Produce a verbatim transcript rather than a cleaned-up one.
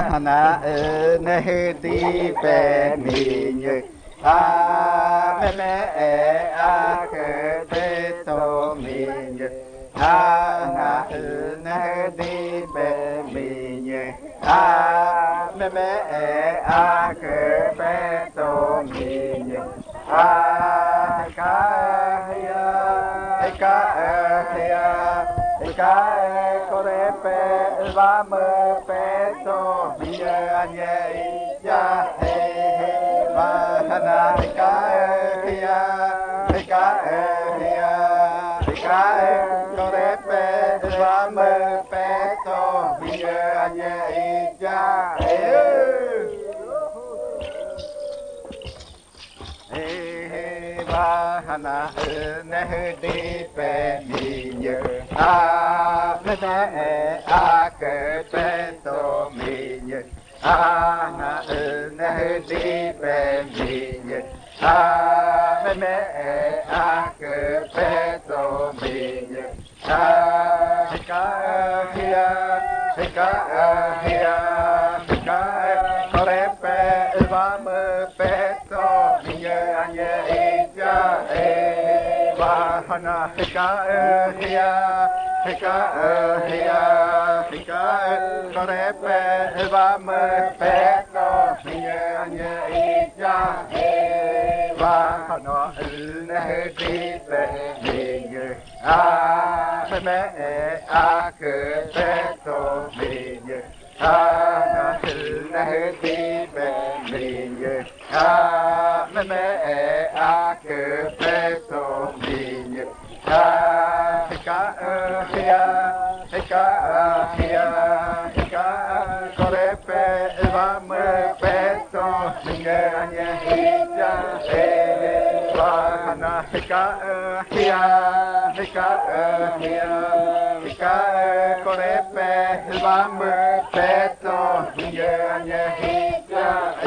na ne ti pe mi như a me me e a ke te to mi như a na ne ti pe mi như a me me e a ke te to mi như a ka ya ka ya ka ko re pe va me pe to mi ye ya he va na ka ya ka ya ka ko re pe va me pe to mi ye ya he va na ne đi pe mi như a me me a ke pe to mi như a na ne đi pe mi như a me me a ke pe to mi như a ka hia ka hia ka ko re pe va me pe to mi như ya e va na ka hia ka hia ka ko re pe va me pe to mi như ya e va na ne đi pe mi như a me me a ke pe to mi như a na ne đi pe mi như a me me a ke pe to mi như a ka hia ka hia ka ko re pe va me pe to mi như ya e va na ka hia ka hia ka ko re pe va me pe to mi như ya